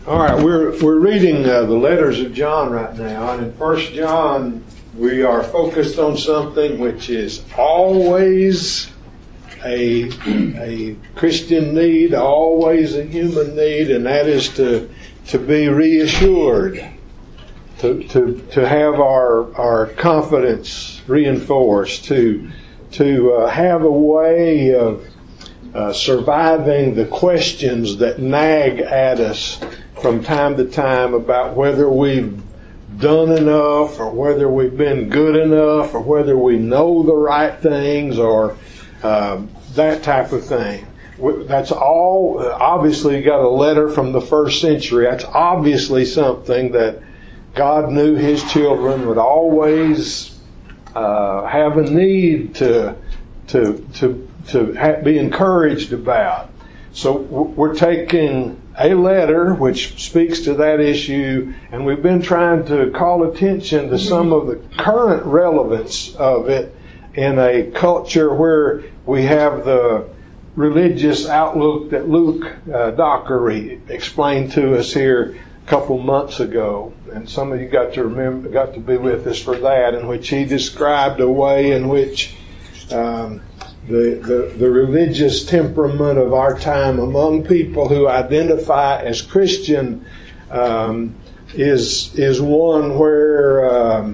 All right, we're reading the letters of John right now, and in 1 John we are focused on something which is always a Christian need, always a human need, and that is to be reassured, to have our confidence reinforced, to have a way of surviving the questions that nag at us from time to time about whether we've done enough or whether we've been good enough or whether we know the right things or that type of thing. That's all, obviously you got a letter from the first century. That's obviously something that God knew His children would always have a need to be encouraged about. So we're taking a letter which speaks to that issue, and we've been trying to call attention to some of the current relevance of it in a culture where we have the religious outlook that Luke Dockery explained to us here a couple months ago. And some of you got to be with us for that, in which he described a way in which the religious temperament of our time among people who identify as Christian is one where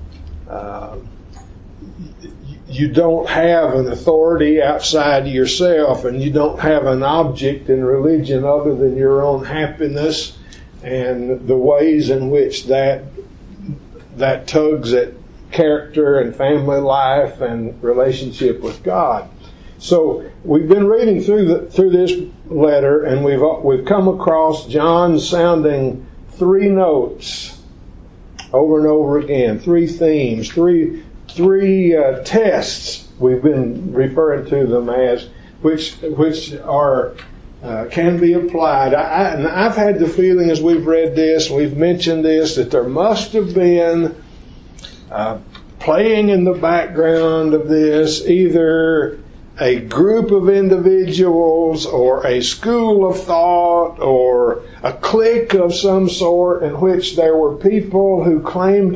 you don't have an authority outside yourself, and you don't have an object in religion other than your own happiness and the ways in which that tugs at character and family life and relationship with God. So we've been reading through this letter, and we've come across John sounding three notes over and over again, three themes, three tests we've been referring to them as, which are can be applied. And I've had the feeling as we've read this, we've mentioned this, that there must have been playing in the background of this either a group of individuals or a school of thought or a clique of some sort in which there were people who claimed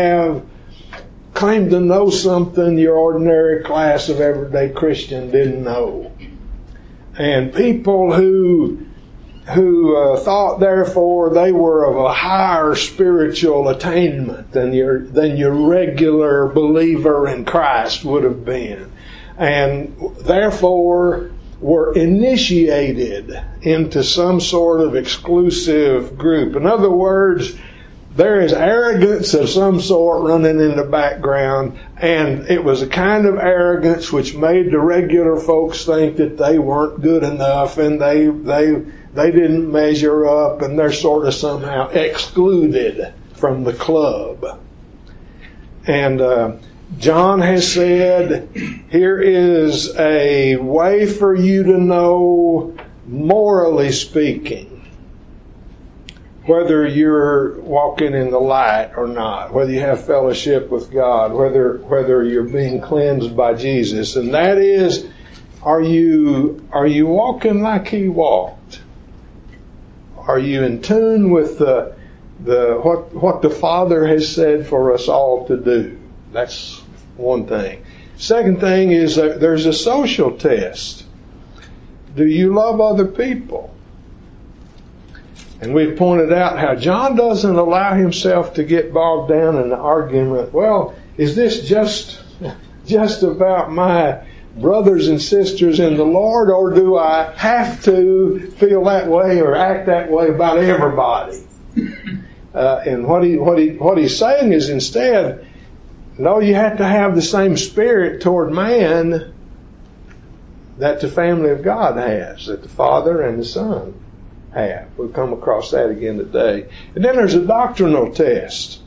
to know something your ordinary class of everyday Christian didn't know. And people who thought therefore they were of a higher spiritual attainment than your regular believer in Christ would have been, and therefore were initiated into some sort of exclusive group. In other words, there is arrogance of some sort running in the background, and it was a kind of arrogance which made the regular folks think that they weren't good enough and they didn't measure up, and they're sort of somehow excluded from the club. And John has said, here is a way for you to know, morally speaking, whether you're walking in the light or not, whether you have fellowship with God, whether you're being cleansed by Jesus. And that is, are you walking like He walked? Are you in tune with what the Father has said for us all to do? That's one thing. Second thing is that there's a social test. Do you love other people? And we've pointed out how John doesn't allow himself to get bogged down in the argument, well, is this just about my brothers and sisters in the Lord, or do I have to feel that way or act that way about everybody? And what he's saying is instead, no, you have to have the same spirit toward man that the family of God has, that the Father and the Son have. We'll come across that again today. And then there's a doctrinal test.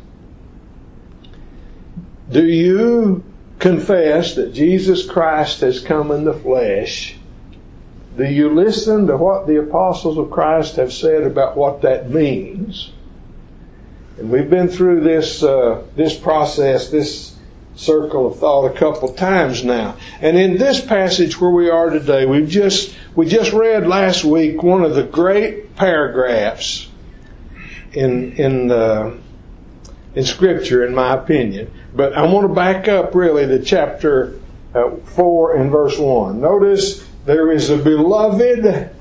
Do you confess that Jesus Christ has come in the flesh? Do you listen to what the apostles of Christ have said about what that means? And we've been through this process, this circle of thought a couple times now. And in this passage where we are today, we just read last week one of the great paragraphs in Scripture, in my opinion. But I want to back up really to chapter 4 and verse 1. Notice, there is a beloved.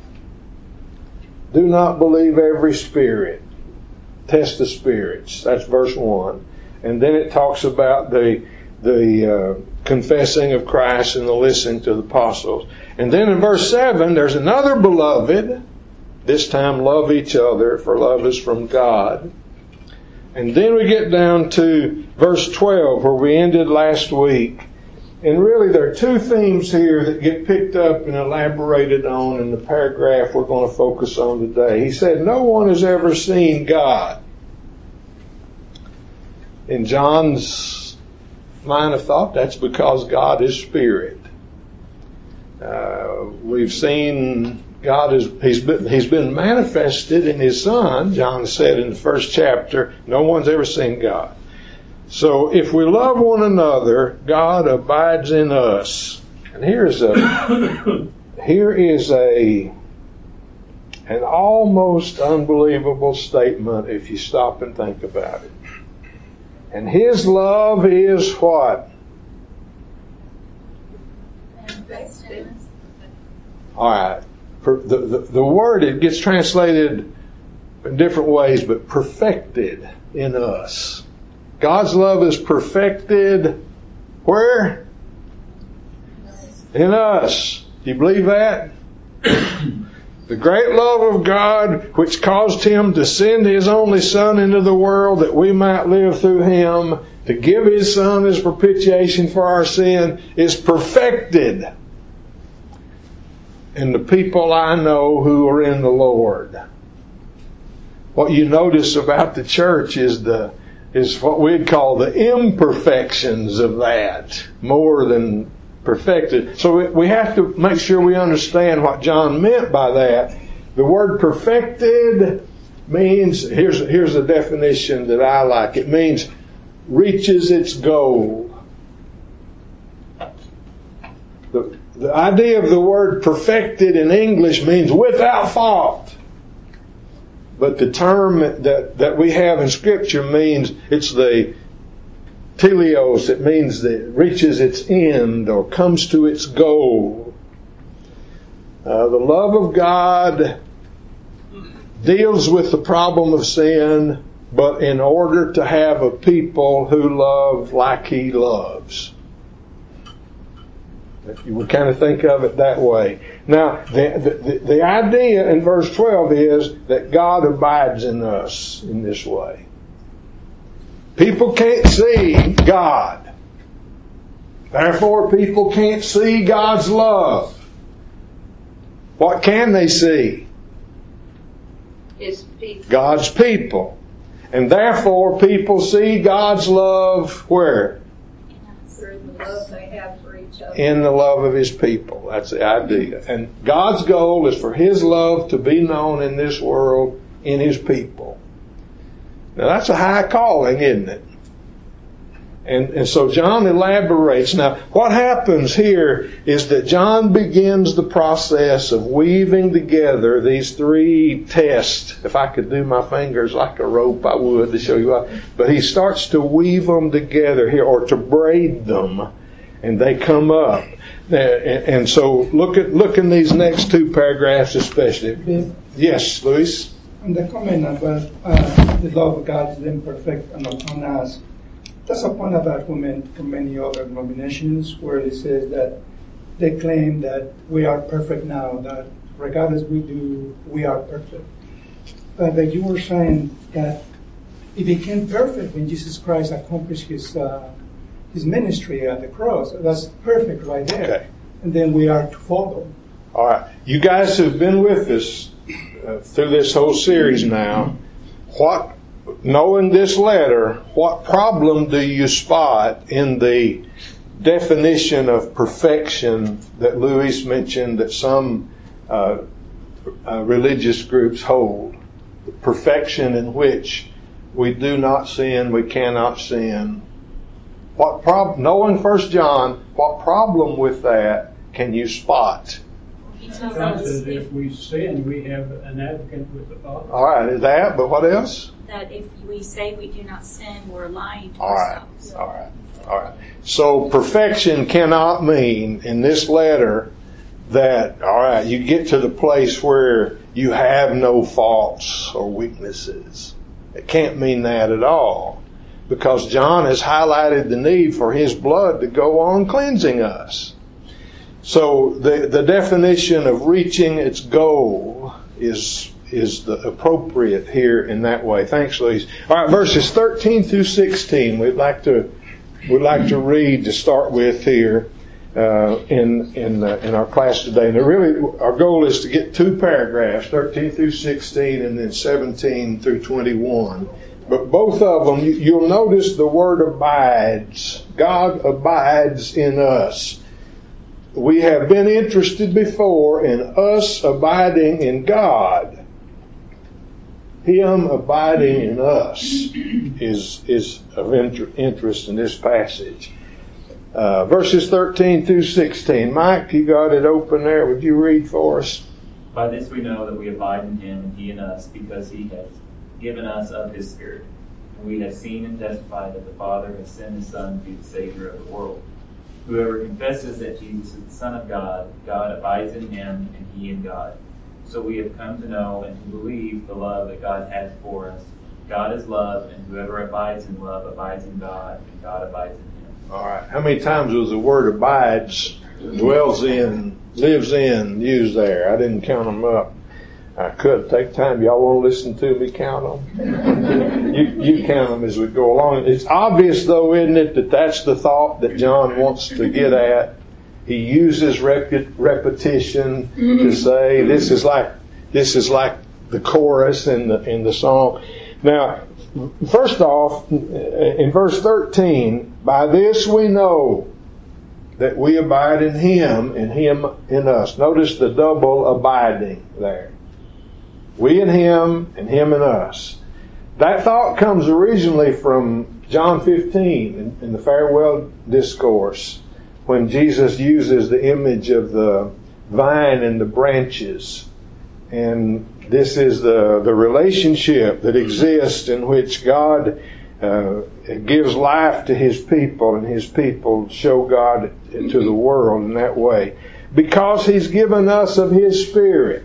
Do not believe every spirit. Test the spirits. That's verse 1. And then it talks about the confessing of Christ and the listening to the apostles. And then in verse 7, there's another beloved. This time, love each other, for love is from God. And then we get down to verse 12, where we ended last week. And really, there are two themes here that get picked up and elaborated on in the paragraph we're going to focus on today. He said, no one has ever seen God. In John's line of thought, that's because God is spirit. We've seen God he's been manifested in His Son. John said in the first chapter, no one's ever seen God. So if we love one another, God abides in us. And here is an almost unbelievable statement if you stop and think about it. And His love is what? All right. The word, it gets translated in different ways, but perfected in us. God's love is perfected where? In us. Do you believe that? The great love of God, which caused Him to send His only Son into the world that we might live through Him, to give His Son as propitiation for our sin, is perfected in the people I know who are in the Lord. What you notice about the church is what we'd call the imperfections of that, more than perfected. So we have to make sure we understand what John meant by that. The word perfected means, here's a definition that I like. It means reaches its goal. The idea of the word perfected in English means without fault. But the term that we have in Scripture means, it's the teleos. It means that it reaches its end or comes to its goal. The love of God deals with the problem of sin, but in order to have a people who love like He loves. You would kind of think of it that way. Now, the idea in verse 12 is that God abides in us in this way. People can't see God. Therefore, people can't see God's love. What can they see? His people. God's people. And therefore, people see God's love where? Through the love they have for each other. In the love of His people. That's the idea. And God's goal is for His love to be known in this world in His people. Now that's a high calling, isn't it? And so John elaborates. Now what happens here is that John begins the process of weaving together these three tests. If I could do my fingers like a rope, I would, to show you what. But he starts to weave them together here, or to braid them, and they come up. And so look in these next two paragraphs especially. Yes, Luis? And the comment about the love of God is imperfect and upon us. That's a point of argument from many other denominations, where it says that they claim that we are perfect now, that regardless we do, we are perfect. But that you were saying that He became perfect when Jesus Christ accomplished His ministry at the cross. That's perfect right there. Okay. And then we are to follow. All right. You guys who've been with us through this whole series now, knowing this letter, what problem do you spot in the definition of perfection that Luis mentioned that some religious groups hold? Perfection in which we do not sin, we cannot sin. Knowing 1 John, what problem with that can you spot? He tells God us says if we sin, we have an advocate with the Father. All right, is that, but what else? that if we say we do not sin, we're lying to All right, ourselves. all right, all right. So perfection cannot mean in this letter that, all right, you get to the place where you have no faults or weaknesses. It can't mean that at all, because John has highlighted the need for his blood to go on cleansing us. So the definition of reaching its goal is the appropriate here in that way. Thanks, Louise. All right, verses 13 through 16. We'd like to read to start with here in our class today. And really, our goal is to get 2 paragraphs, 13 through 16, and then 17 through 21. But both of them, you'll notice the word abides. God abides in us. We have been interested before in us abiding in God. Him abiding in us is of interest in this passage. Verses 13 through 16. Mike, you got it open there. Would you read for us? By this we know that we abide in Him and He in us, because He has given us of His Spirit. And we have seen and testified that the Father has sent His Son to be the Savior of the world. Whoever confesses that Jesus is the Son of God, God abides in him and he in God. So we have come to know and to believe the love that God has for us. God is love, and whoever abides in love abides in God, and God abides in him. All right. How many times was the word abides, dwells in, lives in, used there? I didn't count them up. I could take time. Y'all want to listen to me count them? you count them as we go along. It's obvious, though, isn't it, that that's the thought that John wants to get at. He uses repetition to say this is like the chorus in the song. Now, first off, in verse 13, by this we know that we abide in Him and Him in us. Notice the double abiding there. We in Him and Him in us. That thought comes originally from John 15 in the farewell discourse, when Jesus uses the image of the vine and the branches. And this is the relationship that exists in which God gives life to His people, and His people show God to the world in that way. Because He's given us of His Spirit.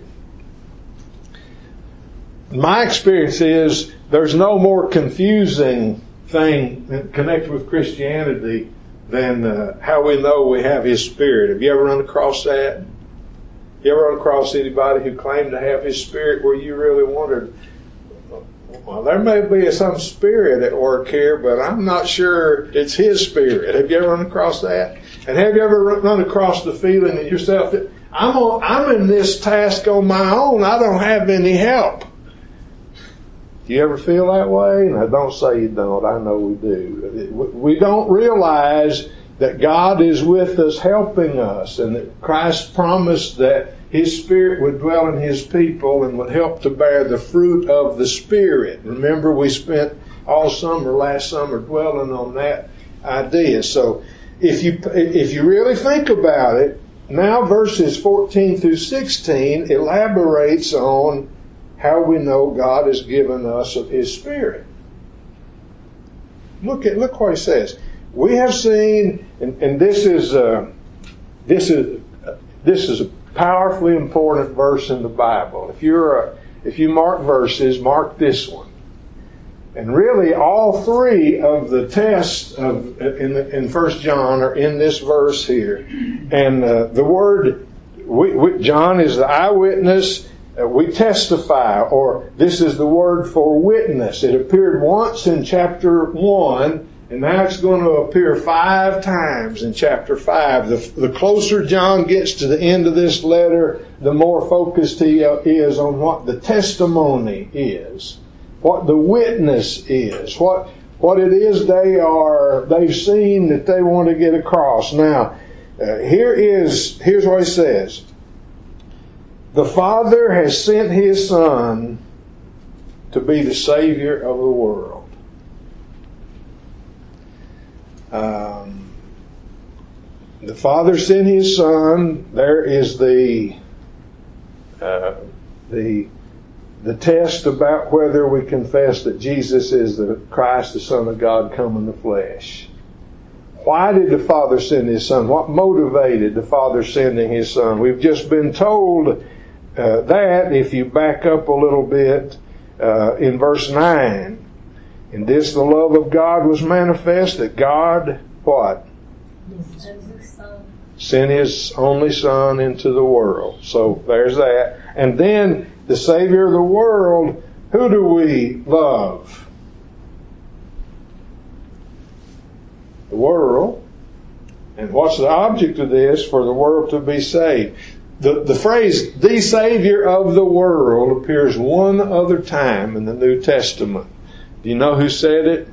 My experience is there's no more confusing thing connected with Christianity than how we know we have His Spirit. Have you ever run across that? You ever run across anybody who claimed to have His Spirit where you really wondered, well, there may be some spirit at work here, but I'm not sure it's His Spirit. Have you ever run across that? And have you ever run across the feeling in yourself that I'm in this task on my own, I don't have any help? Do you ever feel that way? Now, don't say you don't. I know we do. We don't realize that God is with us, helping us, and that Christ promised that His Spirit would dwell in His people and would help to bear the fruit of the Spirit. Remember, we spent all summer, last summer, dwelling on that idea. So, if you really think about it, now verses 14 through 16 elaborates on how we know God has given us of His Spirit. Look what He says. We have seen, and this is a powerfully important verse in the Bible. If you mark verses, mark this one. And really, all three of the tests in 1 John are in this verse here. And the word John is the eyewitness. We testify, or this is the word for witness. It appeared once in chapter 1, and now it's going to appear 5 times in chapter 5. The closer John gets to the end of this letter, the more focused he is on what the testimony is, what the witness is, what it is they've seen that they want to get across. Now, here's what he says. The Father has sent His Son to be the Savior of the world. The Father sent His Son. There is the the test about whether we confess that Jesus is the Christ, the Son of God, come in the flesh. Why did the Father send His Son? What motivated the Father sending His Son? We've just been told that, if you back up a little bit, in verse 9. In this the love of God was manifest, that God, what? Sent His only Son into the world. So there's that. And then the Savior of the world, who do we love? The world. And what's the object of this? For the world to be saved. The phrase, the Savior of the world, appears one other time in the New Testament. Do you know who said it?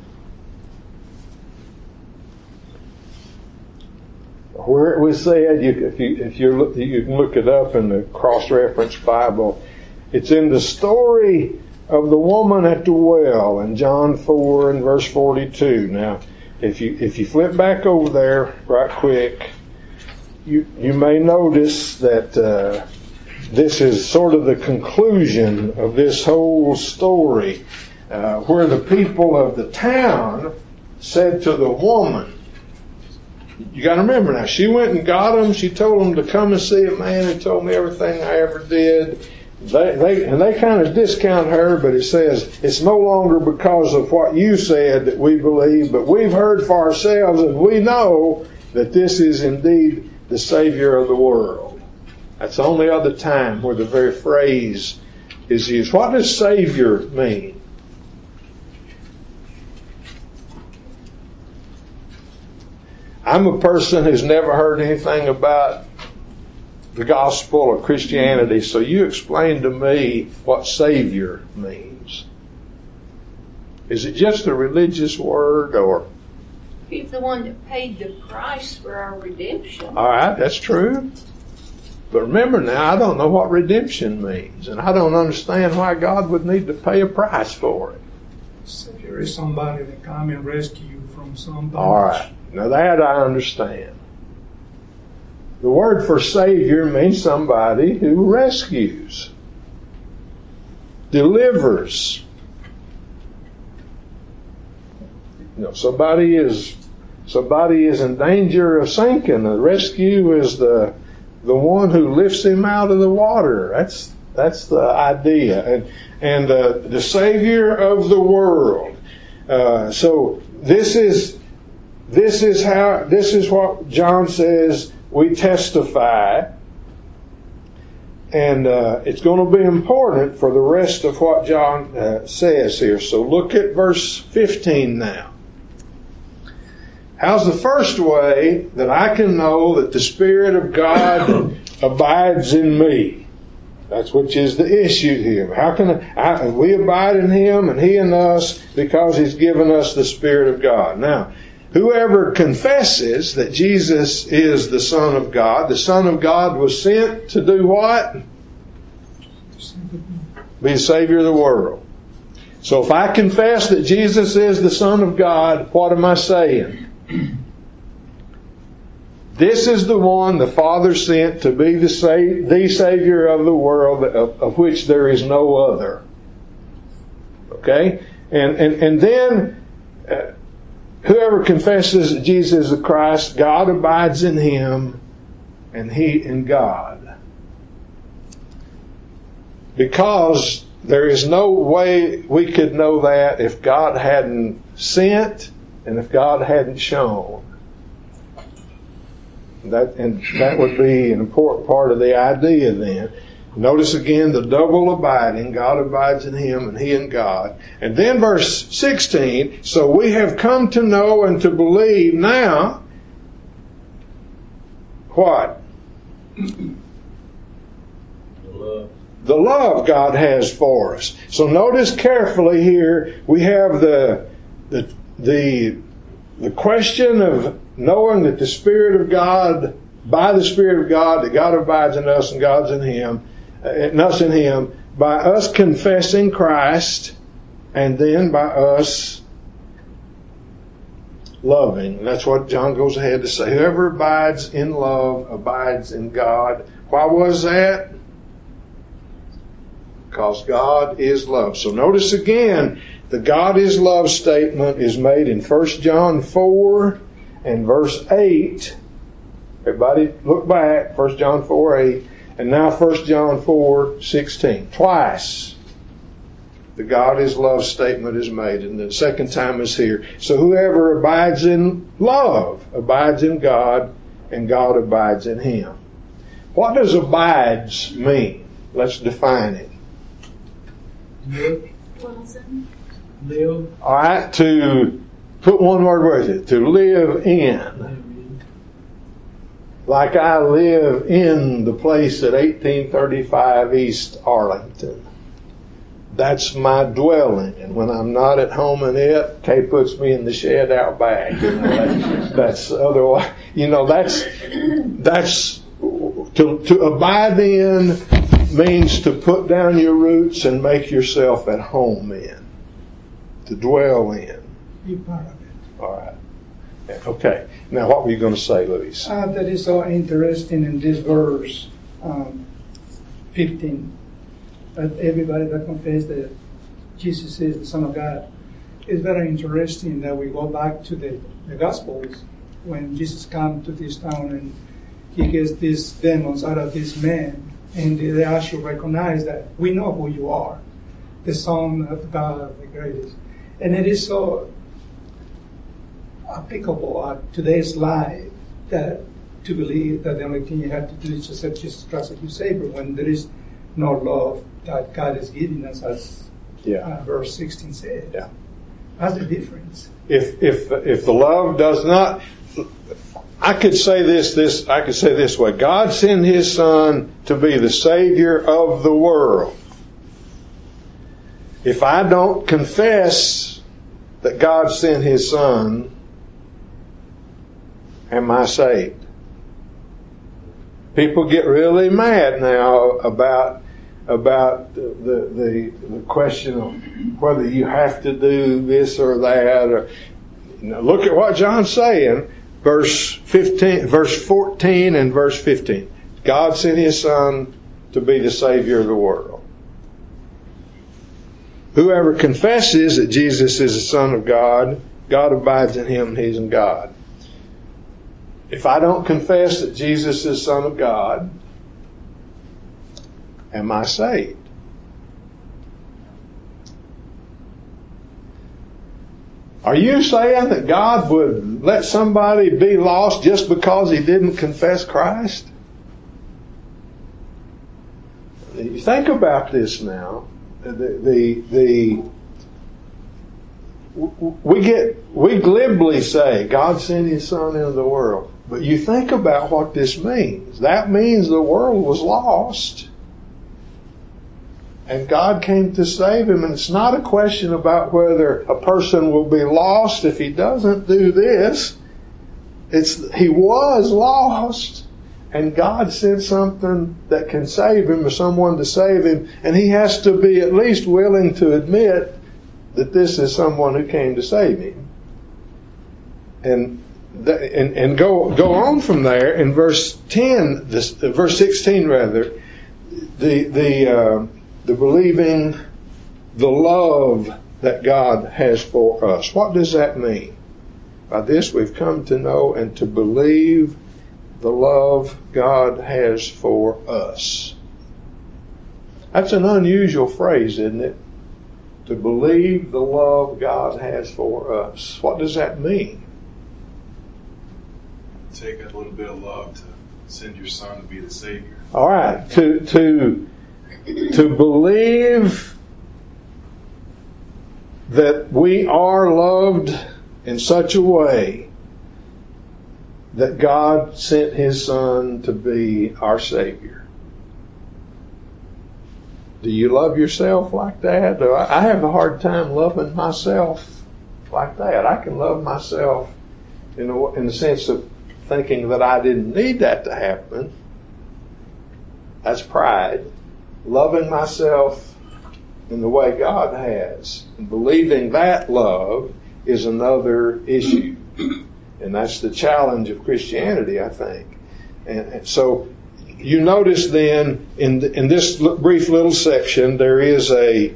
Where it was said, you can look it up in the cross-reference Bible. It's in the story of the woman at the well in John 4 and verse 42. Now, if you flip back over there right quick, you may notice that this is sort of the conclusion of this whole story, where the people of the town said to the woman, you got to remember now, she went and got them. She told them to come and see a man who told me everything I ever did. They kind of discount her, but it says it's no longer because of what you said that we believe, but we've heard for ourselves and we know that this is indeed the Savior of the world. That's the only other time where the very phrase is used. What does Savior mean? I'm a person who's never heard anything about the gospel or Christianity, so you explain to me what Savior means. Is it just a religious word, or? He's the one that paid the price for our redemption. All right, that's true. But remember now, I don't know what redemption means, and I don't understand why God would need to pay a price for it. Savior is somebody that come and rescue you from some bondage. All right. Now that I understand. The word for Savior means somebody who rescues, delivers. You know, somebody is in danger of sinking. The rescue is the one who lifts him out of the water. That's the idea. And the Savior of the world. So this is what John says we testify, and it's going to be important for the rest of what John says here. So look at verse 15 now. How's the first way that I can know that the Spirit of God abides in me? That's which is the issue here. How can we abide in Him and He in us? Because He's given us the Spirit of God. Now, whoever confesses that Jesus is the Son of God was sent to do what? Be the Savior of the world. So if I confess that Jesus is the Son of God, what am I saying? This is the one the Father sent to be the Savior of the world, of which there is no other. Okay? And then whoever confesses that Jesus is the Christ, God abides in him, and he in God. Because there is no way we could know that if God hadn't sent and if God hadn't shown. That would be an important part of the idea then. Notice again the double abiding. God abides in him and he in God. And then verse 16, so we have come to know and to believe now what? The love God has for us. So notice carefully here, we have the question of knowing that the Spirit of God, by the Spirit of God, that God abides in us and God's in Him, and us in Him, by us confessing Christ, and then by us loving. And that's what John goes ahead to say. Whoever abides in love abides in God. Why was that? because God is love. So notice again, the God is love statement is made in 1 John 4 and verse 8. Everybody look back, 1 John 4, 8, and now 1 John 4, 16. Twice the God is love statement is made, and the second time is here. So whoever abides in love abides in God, and God abides in him. What does abides mean? Let's define it. Live. All right, to put one word with it, to live in. Like I live in the place at 1835 East Arlington. That's my dwelling, and when I'm not at home in it, Kay puts me in the shed out back. That's otherwise. That's to abide in means to put down your roots and make yourself at home in, to dwell in. Be part of it. All right. Okay. Now, what were you going to say, Luis? That is so interesting in this verse 15. That everybody that confesses that Jesus is the Son of God. It's very interesting that we go back to the Gospels when Jesus comes to this town and he gets these demons out of this man, and they actually recognize that we know who you are, the Son of God, the greatest. And it is so applicable at today's life that to believe that the only thing you have to do is just accept Jesus Christ as your Savior when there is no love that God is giving us, as verse 16 says. Yeah. That's the difference. If the love does not, I could say this way: God sent His Son to be the Savior of the world. If I don't confess that God sent His Son, am I saved? People get really mad now about the question of whether you have to do this or that. Or look at what John's saying, verse 14 and verse 15. God sent His Son to be the Savior of the world. Whoever confesses that Jesus is the Son of God, God abides in him and he's in God. If I don't confess that Jesus is the Son of God, am I saved? Are you saying that God would let somebody be lost just because he didn't confess Christ? You think about this now. We glibly say God sent His Son into the world, but you think about what this means. That means the world was lost, and God came to save him. And it's not a question about whether a person will be lost if he doesn't do this. He was lost, and God sent something that can save him, or someone to save him, and he has to be at least willing to admit that this is someone who came to save him. And go on from there in verse 10, verse 16 rather, the believing the love that God has for us. What does that mean? By this we've come to know and to believe the love God has for us. That's an unusual phrase, isn't it? To believe the love God has for us. What does that mean? Take a little bit of love to send your Son to be the Savior. All right. To believe that we are loved in such a way that God sent His Son to be our Savior. Do you love yourself like that? I have a hard time loving myself like that. I can love myself in the sense of thinking that I didn't need that to happen. That's pride. Loving myself in the way God has, and believing that love is another issue. And that's the challenge of Christianity, I think. And so you notice then in this brief little section there is the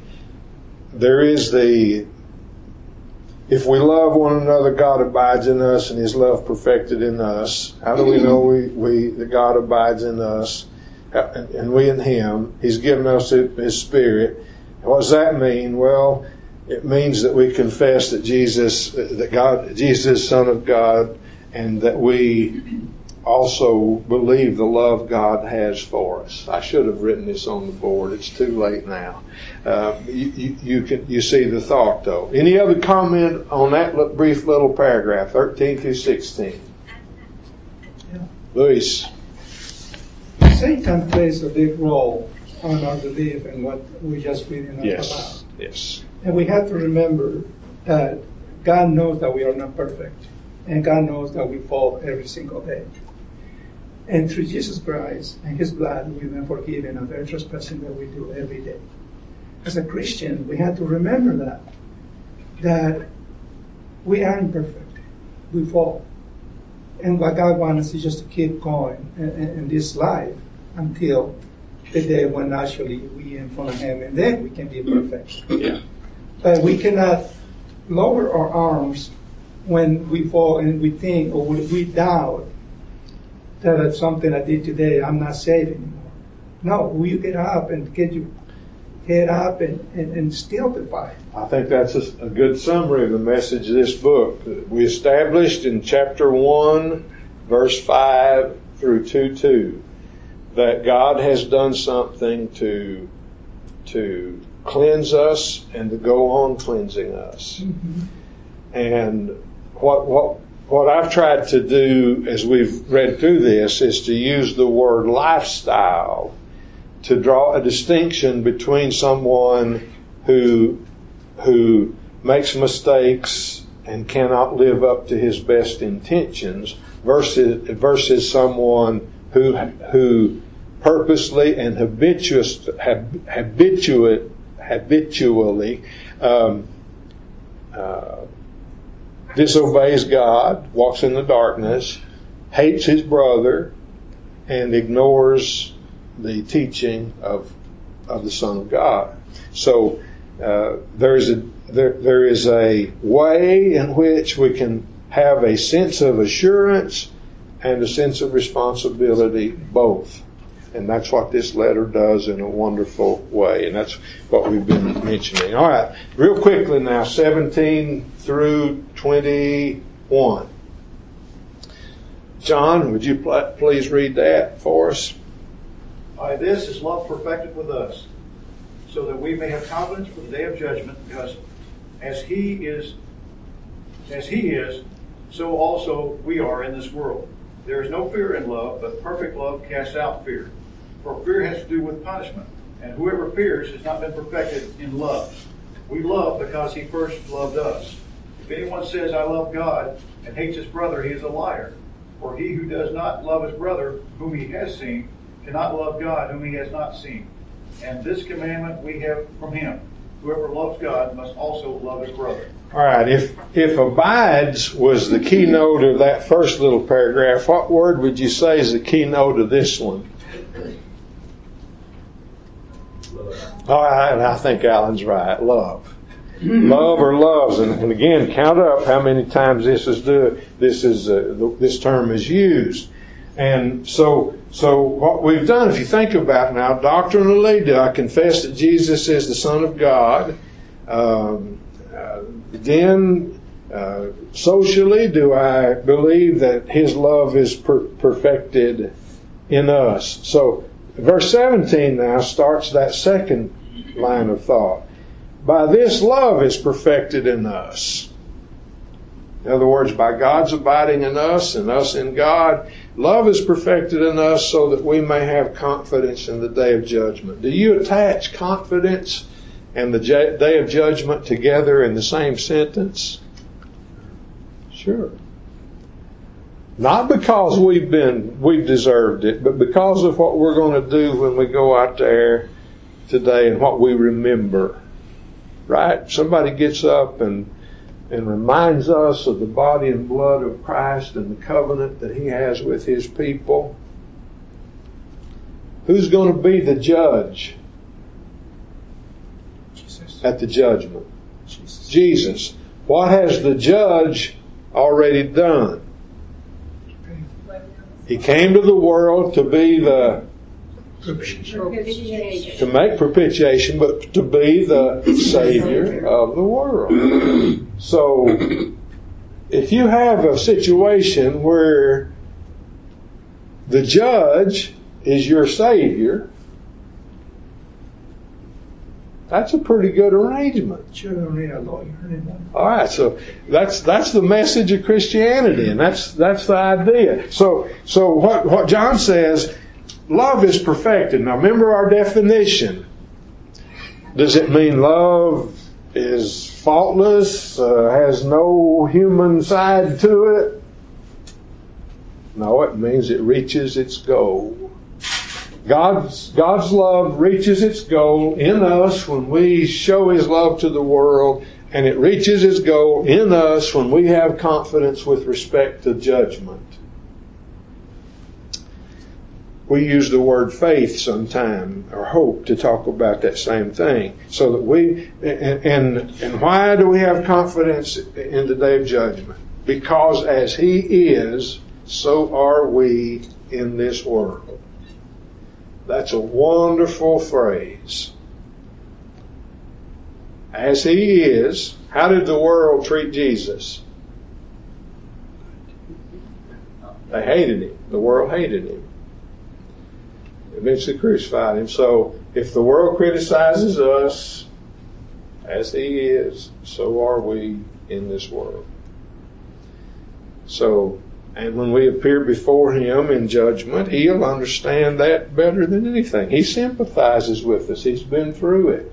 if we love one another, God abides in us and His love perfected in us. How do we know that God abides in us and we in Him? He's given us His Spirit. What does that mean? Well, it means that we confess that Jesus is Son of God, and that we also believe the love God has for us. I should have written this on the board. It's too late now. You see the thought, though. Any other comment on that brief little paragraph, 13 through 16? Yeah. Luis. Satan plays a big role on our belief and what we just reading about. Yes. And we have to remember that God knows that we are not perfect, and God knows that we fall every single day. And through Jesus Christ and His blood, we've been forgiven of every trespassing that we do every day. As a Christian, we have to remember that we are imperfect. We fall. And what God wants us is just to keep going in this life until the day when actually we in front of Him, and then we can be perfect. Yeah. But we cannot lower our arms when we fall and we think or we doubt that it's something I did today, I'm not saved anymore. No, you get up and get your head up and still the fight. I think that's a good summary of the message of this book. We established in chapter 1, verse 5 through 2:2, that God has done something to cleanse us and to go on cleansing us. Mm-hmm. And what I've tried to do as we've read through this is to use the word lifestyle to draw a distinction between someone who makes mistakes and cannot live up to his best intentions versus someone who purposely and habitually disobeys God, walks in the darkness, hates his brother, and ignores the teaching of the Son of God. So there is a way in which we can have a sense of assurance and a sense of responsibility, both. And that's what this letter does in a wonderful way. And that's what we've been mentioning. All right, real quickly now, 17 through 21. John, would you please read that for us? By this is love perfected with us, so that we may have confidence for the day of judgment, because as He is, so also we are in this world. There is no fear in love, but perfect love casts out fear. For fear has to do with punishment, and whoever fears has not been perfected in love. We love because He first loved us. If anyone says, I love God, and hates his brother, he is a liar. For he who does not love his brother, whom he has seen, cannot love God, whom he has not seen. And this commandment we have from Him: whoever loves God must also love his brother. All right, if abides was the keynote of that first little paragraph, what word would you say is the keynote of this one? All right, I think Alan's right. Love. Love or loves. And again, count up how many times this term is used. And so what we've done, if you think about it now, doctrinally, do I confess that Jesus is the Son of God? Then, socially, do I believe that His love is perfected in us? So, verse 17 now starts that second line of thought. By this love is perfected in us. In other words, by God's abiding in us and us in God, love is perfected in us so that we may have confidence in the day of judgment. Do you attach confidence and the day of judgment together in the same sentence? Sure. Not because we've deserved it, but because of what we're going to do when we go out there today and what we remember. Right? Somebody gets up and reminds us of the body and blood of Christ and the covenant that He has with His people. Who's going to be the judge at the judgment? Jesus. What has the judge already done? He came to the world to be the to make propitiation, but to be the Savior of the world. So, if you have a situation where the judge is your Savior, that's a pretty good arrangement. You don't need a lawyer anymore. All right, so that's the message of Christianity, and that's the idea. So what John says, love is perfected. Now remember our definition. Does it mean love is faultless, has no human side to it? No, it means it reaches its goal. God's love reaches its goal in us when we show His love to the world, and it reaches its goal in us when we have confidence with respect to judgment. We use the word faith sometime, or hope, to talk about that same thing. So that we, and why do we have confidence in the day of judgment? Because as He is, so are we in this world. That's a wonderful phrase. As He is, how did the world treat Jesus? They hated Him. The world hated Him. Eventually crucified Him. So, if the world criticizes us, as He is, so are we in this world. So, and when we appear before Him in judgment, He'll understand that better than anything. He sympathizes with us. He's been through it.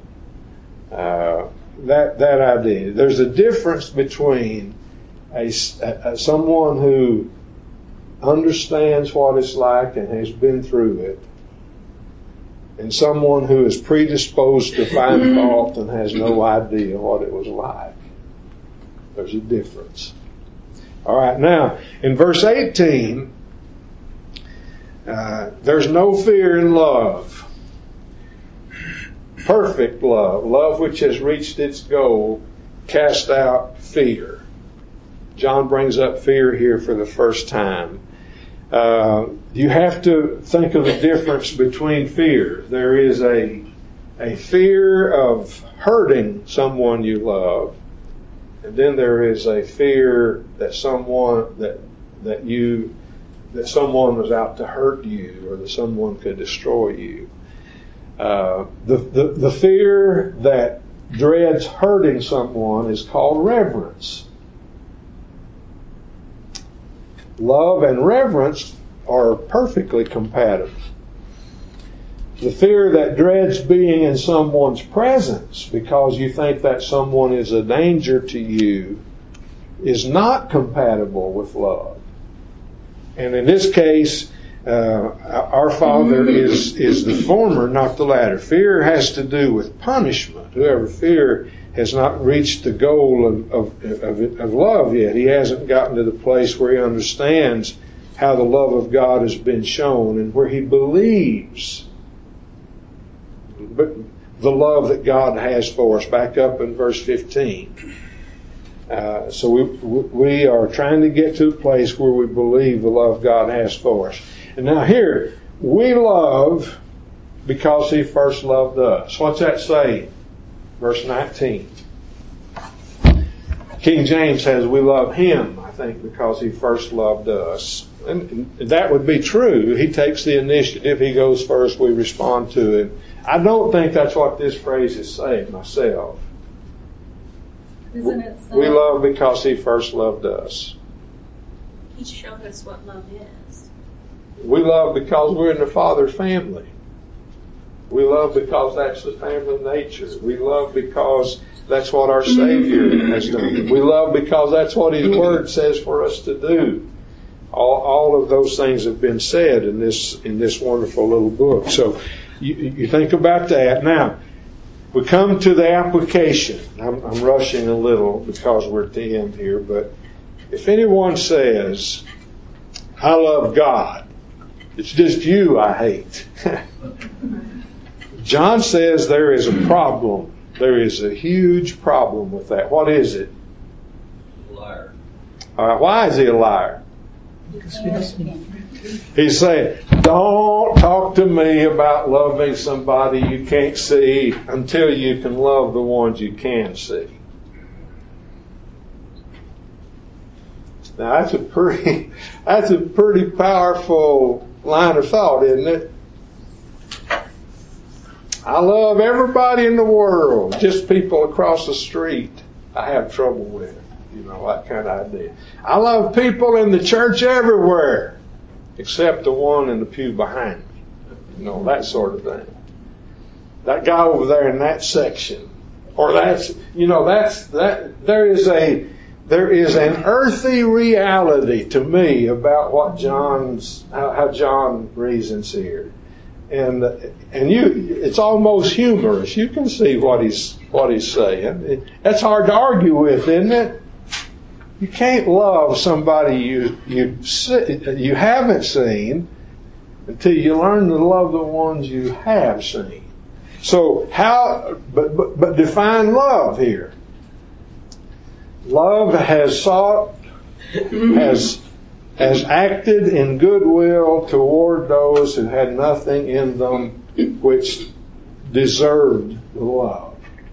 That idea. There's a difference between someone who understands what it's like and has been through it, and someone who is predisposed to find fault and has no idea what it was like. There's a difference. All right, now, in verse 18, there's no fear in love. Perfect love, love which has reached its goal, cast out fear. John brings up fear here for the first time. You have to think of the difference between fear. There is a fear of hurting someone you love, and then there is a fear that someone was out to hurt you, or that someone could destroy you. The fear that dreads hurting someone is called reverence. Love and reverence are perfectly compatible. The fear that dreads being in someone's presence because you think that someone is a danger to you is not compatible with love. And in this case, our Father is the former, not the latter. Fear has to do with punishment. Whoever fear has not reached the goal of love yet. He hasn't gotten to the place where he understands how the love of God has been shown and where he believes the love that God has for us. Back up in verse 15. So we are trying to get to a place where we believe the love God has for us. And now here, we love because He first loved us. What's that say? Verse 19. King James says we love Him, I think, because He first loved us. And that would be true. He takes the initiative. He goes first. We respond to Him. I don't think that's what this phrase is saying myself. Isn't it so? We love because He first loved us. He showed us what love is. We love because we're in the Father's family. We love because that's the family nature. We love because that's what our Savior has done. We love because that's what His Word says for us to do. All of those things have been said in this wonderful little book. So you think about that. Now, we come to the application. I'm rushing a little because we're at the end here, but if anyone says, I love God, It's just you I hate. John says there is a problem. There is a huge problem with that. What is it? Liar. All right, why is he a liar? He's saying, don't talk to me about loving somebody you can't see until you can love the ones you can see. Now that's a pretty powerful line of thought, isn't it? I love everybody in the world, just people across the street I have trouble with. You know, that kind of idea. I love people in the church everywhere, except the one in the pew behind me. You know, that sort of thing. That guy over there in that section. Or there is an earthy reality to me about what how John reasons here. And it's almost humorous. You can see what he's saying. That's hard to argue with, isn't it? You can't love somebody you haven't seen until you learn to love the ones you have seen. So but define love here. Love has acted in goodwill toward those who had nothing in them which deserved the love.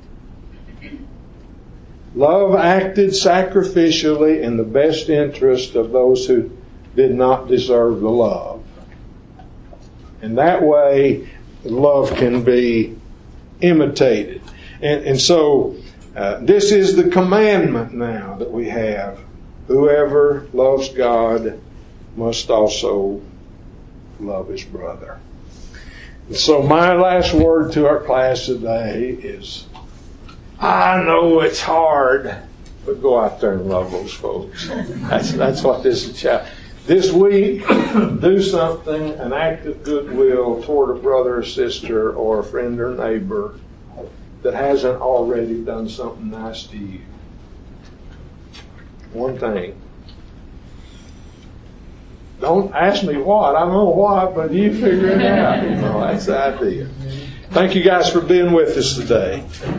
Love acted sacrificially in the best interest of those who did not deserve the love. And that way, love can be imitated. And so, this is the commandment now that we have. Whoever loves God must also love his brother. And so my last word to our class today is, I know it's hard, but go out there and love those folks. That's what this is about. This week, do something, an act of goodwill toward a brother or sister or a friend or neighbor that hasn't already done something nice to you. One thing. Don't ask me what. I don't know what, but you figure it out. You know, that's the idea. Thank you guys for being with us today.